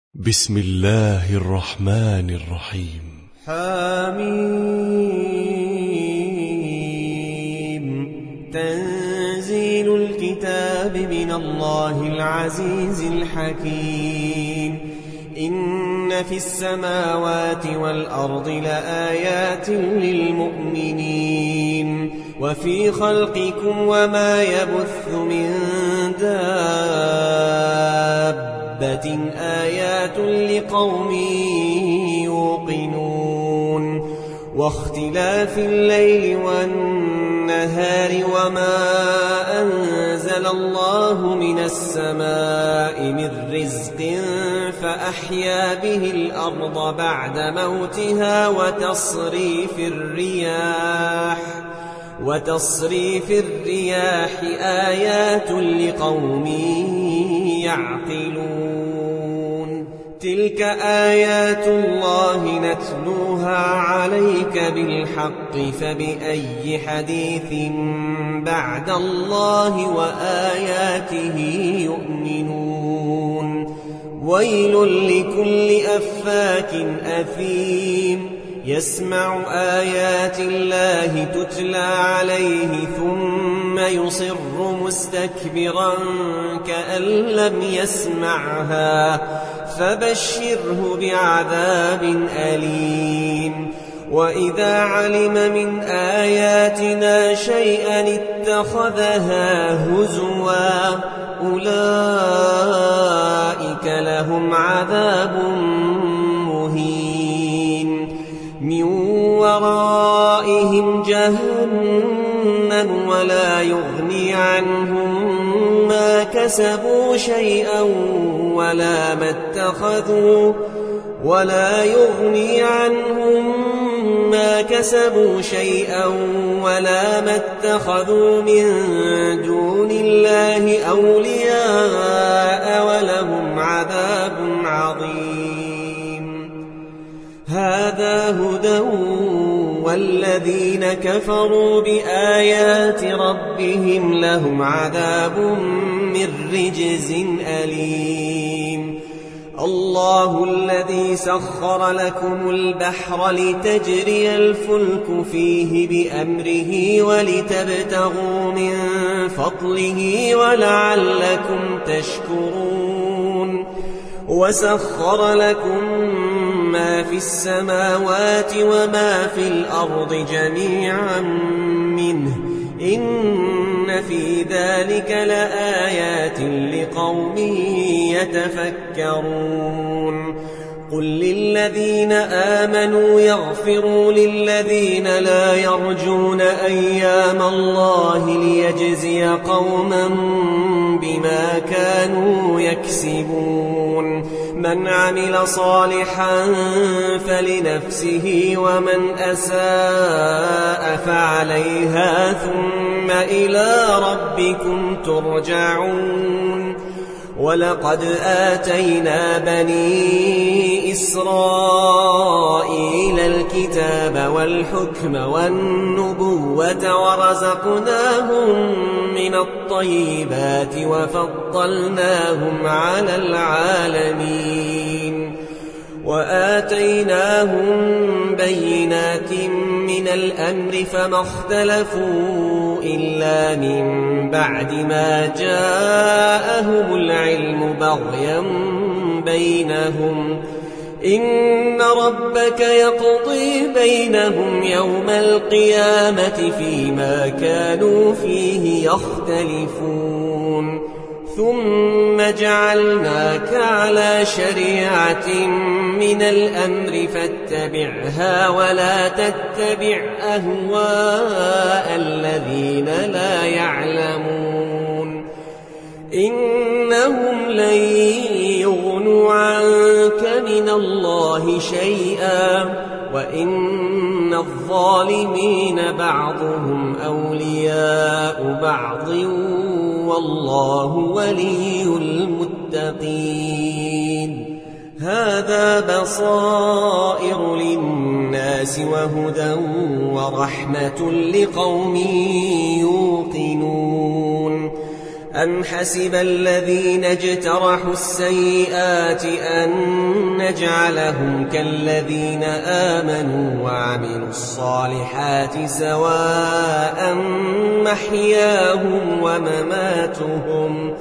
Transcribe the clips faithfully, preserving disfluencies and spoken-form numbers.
بسم الله الرحمن الرحيم. حميم. تنزيل الكتاب من الله العزيز الحكيم. إن في السماوات والأرض لآيات للمؤمنين وفي خلقكم وما يبث من دابة آيات لقوم يوقنون واختلاف الليل والنهار وما أنزل الله من السماء من رزق فأحيا به الأرض بعد موتها وتصريف الرياح وتصريف الرياح آيات لقوم يعقلون. تلك آيات الله نتلوها عليك بالحق فبأي حديث بعد الله وآياته يؤمنون. ويل لكل أفاك أثيم يسمع آيات الله تتلى عليه ثم يصر مستكبرا كأن لم يسمعها فبشره بعذاب أليم. وإذا علم من آياتنا شيئا اتخذها هزوا أولئك لهم عذاب مهين من ورائهم جهنم ولا يغني عنهم ما كسبوا شيئا ولا ما اتخذوا ولا يغني عنهم ما كسبوا شيئا ولا ما اتخذوا من دون الله أولياء ولهم عذاب عظيم. هذا هدى والذين كفروا بآيات ربهم لهم عذاب من رجز أليم. الله الذي سخر لكم البحر لتجري الفلك فيه بأمره ولتبتغوا من فضله ولعلكم تشكرون. وسخر لكم ما في السماوات وما في الأرض جميعا منه إن في ذلك لآيات لقوم يتفكرون. قل للذين آمنوا يغفروا للذين لا يرجون أيام الله ليجزي قوما بما كانوا يكسبون. من عمل صالحا فلنفسه ومن أساء فعليها ثم إلى ربكم ترجعون. ولقد آتينا بني إسرائيل الكتاب والحكم والنبوة ورزقناهم من الطيبات وفضلناهم على العالمين وآتيناهم بينات من الأمر فما اختلفوا إلا من بعد ما جاءهم العلم بغيا بينهم. إن ربك يقضي بينهم يوم القيامة فيما كانوا فيه يختلفون. ثم جعلناك على شريعة من الأمر فاتبعها ولا تتبع أهواء الذين لا يعلمون. إنهم لن يغنوا عنك من الله شيئا وإن الظالمين بعضهم أولياء بعض والله ولي المتقين. هذا بصائر للناس وهدى ورحمة لقوم يوقنون. أم حسب الذين اجترحوا السيئات أن نجعلهم كالذين آمنوا وعملوا الصالحات سواء محياهم ومماتهم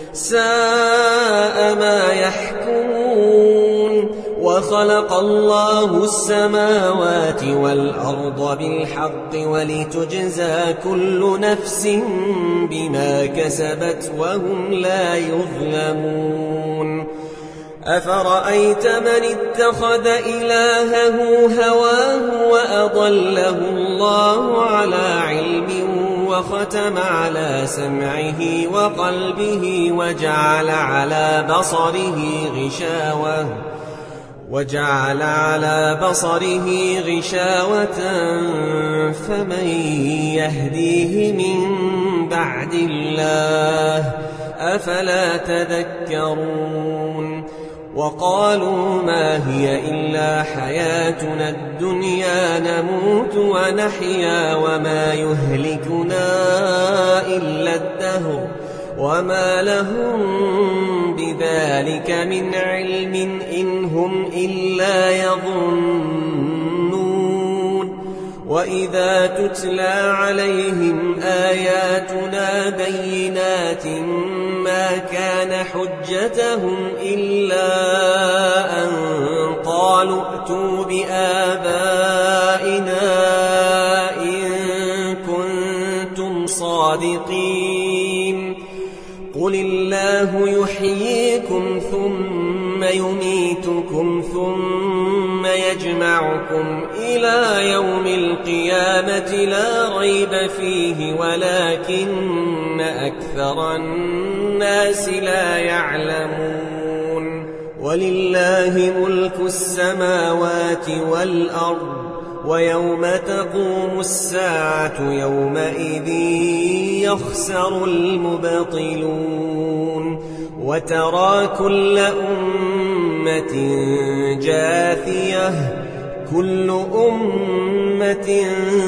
ساء ما يحكمون وخلق الله السماوات والأرض بالحق ولتجزى كل نفس بما كسبت وهم لا يظلمون أفرأيت من اتخذ إلهه هواه وأضله الله على علم وختم على سمعه وقلبه وجعل على بصره غشاوة وجعل على بصره غشاوة فمن يهديه من بعد الله أفلا تذكرون وقالوا ما هي إلا حياتنا الدنيا نموت ونحيا وما يهلكنا إلا الدهر وما لهم بذلك من علم إن هم إلا يظنون وإذا تتلى عليهم آياتنا بينات ما كان حجتهم إلا أن قالوا ائتوا بآبائنا إن كنتم صادقين قل الله يحييكم ثم يميتكم ثم يجمعكم إلى يوم القيامة لا ريب فيه ولكن أكثر الناس لا يعلمون ولله ملك السماوات والأرض ويوم تقوم الساعة يومئذ يخسر المبطلون وترى كل أمة جاثية كل أمة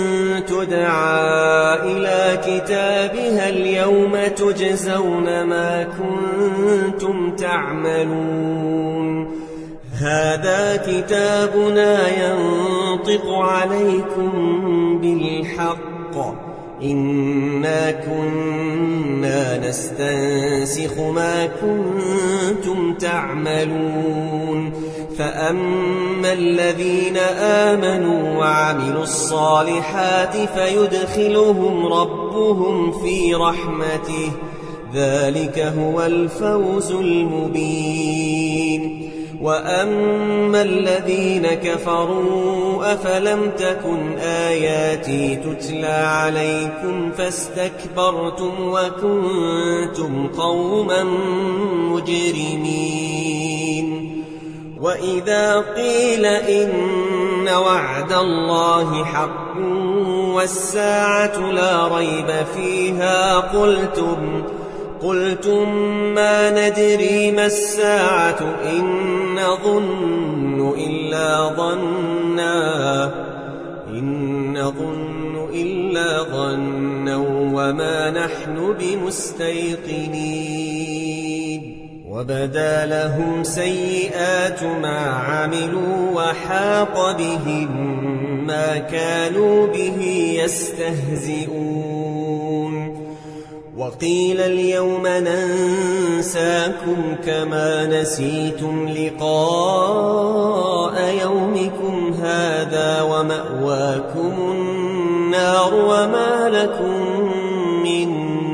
تدعى إلى كتابها اليوم تجزون ما كنتم تعملون هذا كتابنا ينطق عليكم بالحق إنا كنا نستنسخ ما كنتم تعملون فأما الذين آمنوا وعملوا الصالحات فيدخلهم ربهم في رحمته ذلك هو الفوز المبين وأما الذين كفروا أفلم تكن آياتي تتلى عليكم فاستكبرتم وكنتم قوما مجرمين وإذا قيل إن وعد الله حق والساعة لا ريب فيها قلتم قلتم ما ندري ما الساعة إن نظن إلا ظنا إن نظن إلا ظنا وما نحن بمستيقنين وبدا لهم سيئات ما عملوا وحاق بهم ما كانوا به يستهزئون وقيل اليوم ننساكم كما نسيتم لقاء يومكم هذا ومأواكم النار وما لكم من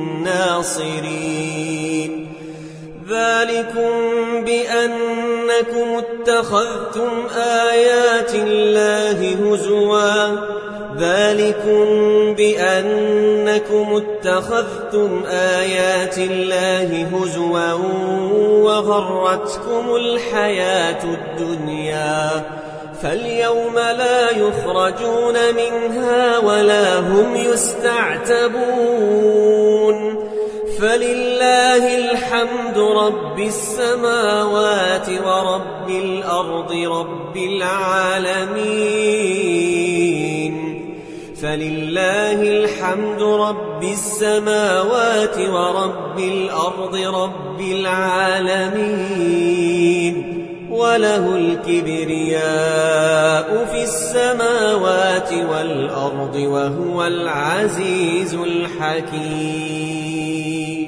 ناصرين ذلكم بأنكم اتخذتم آيات الله هزوا ذلكم بأنكم اتخذتم آيات الله هزوا وغرتكم الحياة الدنيا فاليوم لا يخرجون منها ولا هم يستعتبون فلله الحمد رب السماوات ورب الأرض رب العالمين فلله الحمد رب السماوات ورب الأرض رب العالمين وله الكبرياء في السماوات والأرض وهو العزيز الحكيم